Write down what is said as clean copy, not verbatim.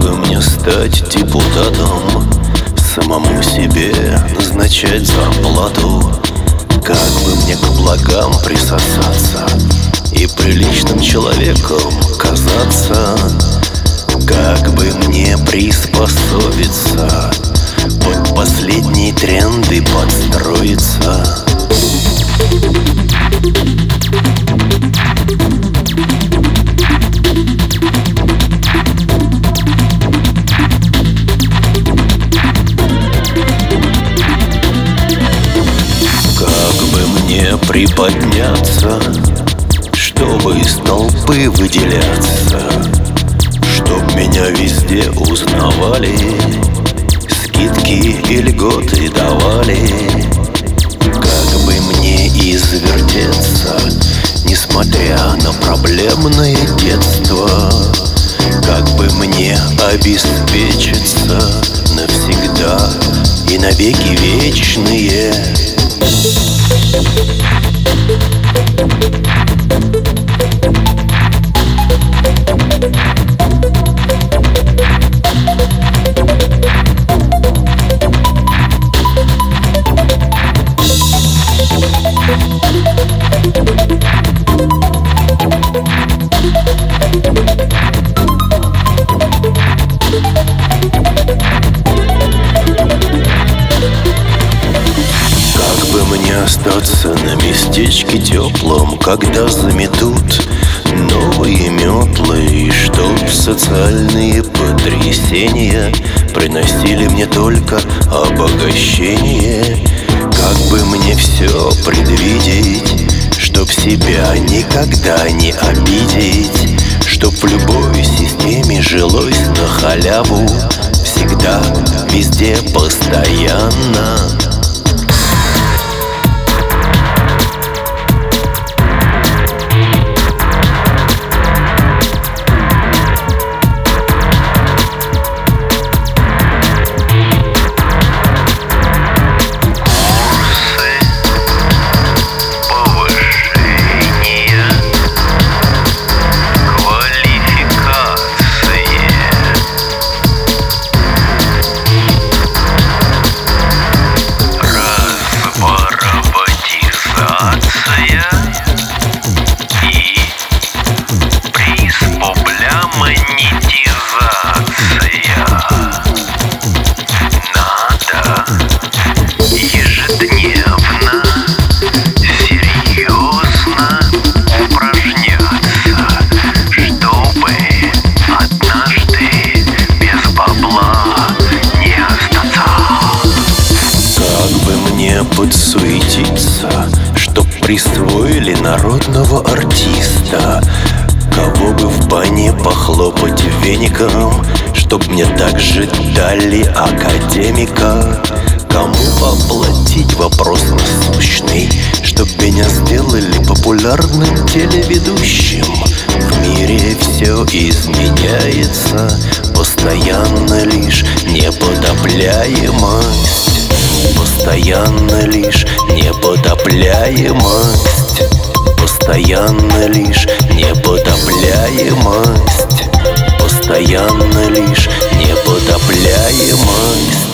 бы мне стать депутатом, самому себе назначать зарплату? Как бы мне к благам присосаться и приличным человеком казаться? Как бы мне приспособиться, под последние тренды подстроиться? Как бы мне приподняться, чтобы из толпы выделяться, чтоб меня везде узнавали, скидки и льготы давали? Как бы мне извертеться, несмотря на проблемное детство? Как бы мне обеспечиться навсегда и навеки вечные? Мне остаться на местечке теплом, когда заметут новые метлы, и чтоб социальные потрясения приносили мне только обогащение. Как бы мне все предвидеть, чтоб себя никогда не обидеть, чтоб в любой системе жилось на халяву, всегда, везде, постоянно. Подсуетиться, чтоб присвоили народного артиста, кого бы в бане похлопать веником, чтоб мне также дали академика. Кому оплатить вопрос насущный, чтоб меня сделали популярным телеведущим? В мире все изменяется, постоянно лишь непотопляемость. Постоянно лишь непотопляемость. Постоянно лишь непотопляемость. Постоянно лишь непотопляемость.